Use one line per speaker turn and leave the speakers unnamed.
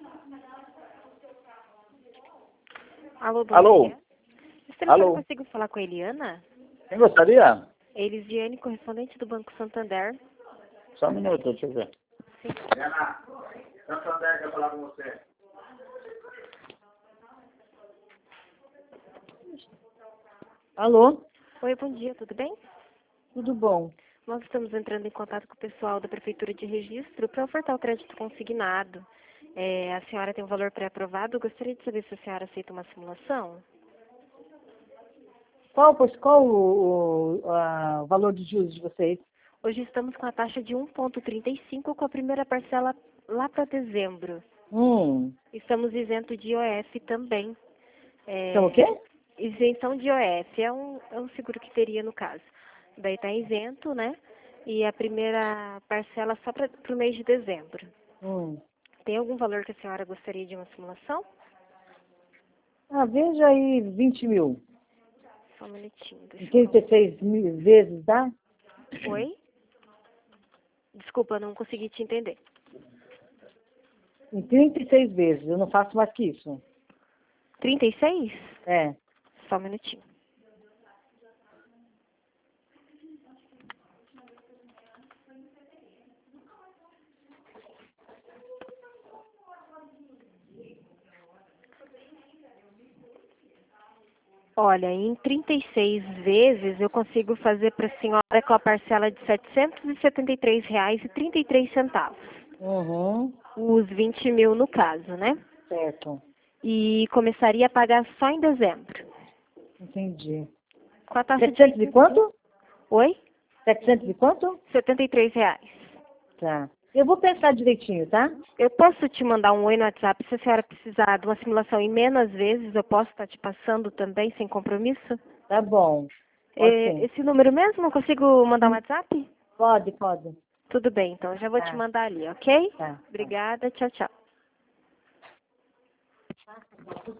Alô, bom
Alô?
dia. Esse telefone
Alô?
eu consigo falar com a Eliana?
Quem gostaria?
Elisiane, correspondente do Banco Santander.
Só um minuto, deixa eu ver.
Sim.
Helena, Santander quer falar com você.
Alô?
Oi, bom dia, tudo bem?
Tudo bom?
Nós estamos entrando em contato com o pessoal da Prefeitura de Registro para ofertar o crédito consignado. A senhora tem um valor pré-aprovado. Eu gostaria de saber se a senhora aceita uma simulação.
Qual o valor de juros de vocês?
Hoje estamos com a taxa de 1,35 com a primeira parcela lá para dezembro. Estamos isento de IOF também.
Então o quê?
Isenção de IOF é um seguro que teria no caso. Daí está isento, né? E a primeira parcela só para o mês de dezembro. Tem algum valor que a senhora gostaria de uma simulação?
Ah, veja aí 20 mil.
Só um minutinho.
Em
Deixa eu...
36 mil vezes, dá?
Oi? Desculpa, eu não consegui te entender.
Em 36 vezes, eu não faço mais que isso.
36?
É.
Só um minutinho. Olha, em 36 vezes eu consigo fazer para a senhora com a parcela de R$ 773,33. Os 20 mil no caso, né?
Certo.
E começaria a pagar só em dezembro.
Entendi.
Com a taxa
700
de...
e quanto?
Oi?
700 e quanto?
R$ 73.
Tá. Eu vou pensar direitinho, tá?
Eu posso te mandar um oi no WhatsApp se a senhora precisar de uma simulação em menos vezes, eu posso estar te passando também sem compromisso?
Tá bom. Pode sim.
Esse número mesmo, eu consigo mandar um WhatsApp?
Pode, pode.
Tudo bem, então eu já vou te mandar ali, ok?
Tá.
Obrigada, tchau, tchau.